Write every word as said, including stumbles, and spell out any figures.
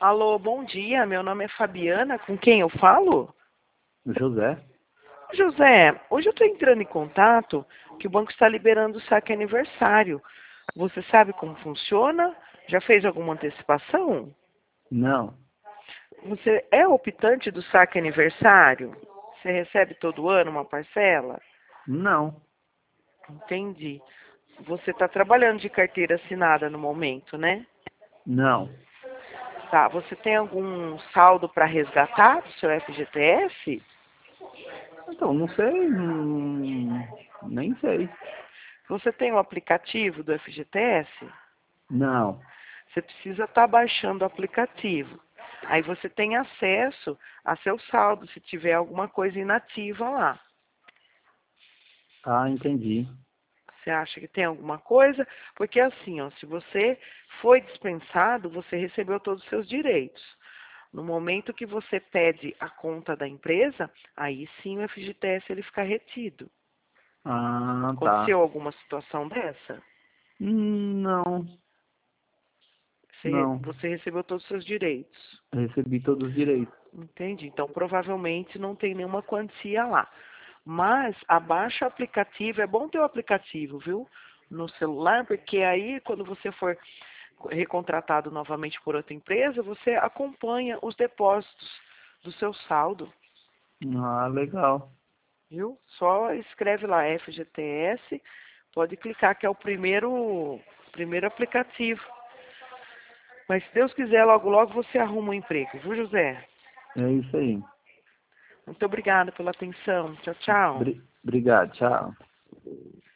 Alô, bom dia. Meu nome é Fabiana. Com quem eu falo? José? José, hoje eu estou entrando em contato que o banco está liberando o saque aniversário. Você sabe como funciona? Já fez alguma antecipação? Não, Você é optante do saque aniversário? Você recebe todo ano uma parcela? não, Entendi. Você está trabalhando de carteira assinada no momento, né? não. Tá. Você tem algum saldo para resgatar do seu F G T S? Então, não sei, hum, nem sei. Você tem o aplicativo do F G T S? Não. Você precisa estar baixando o aplicativo. Aí você tem acesso a seu saldo, se tiver alguma coisa inativa lá. Ah, entendi. Você acha que tem alguma coisa? Porque assim, ó, se você foi dispensado, você recebeu todos os seus direitos. No momento que você pede a conta da empresa, aí sim o F G T S ele fica retido. Ah, tá. Aconteceu alguma situação dessa? Hum, Não, Você, não. você recebeu todos os seus direitos. Recebi todos os direitos. Entendi. Então, provavelmente não tem nenhuma quantia lá. Mas abaixa o aplicativo, é bom ter o aplicativo, viu? No celular, porque aí quando você for recontratado novamente por outra empresa, você acompanha os depósitos do seu saldo, Ah, legal. viu? Só escreve lá F G T S, pode clicar que é o primeiro, primeiro aplicativo. Mas se Deus quiser, logo logo você arruma um emprego, viu, José? É isso aí. Muito obrigada pela atenção. Tchau, tchau. Bri- Obrigado, tchau.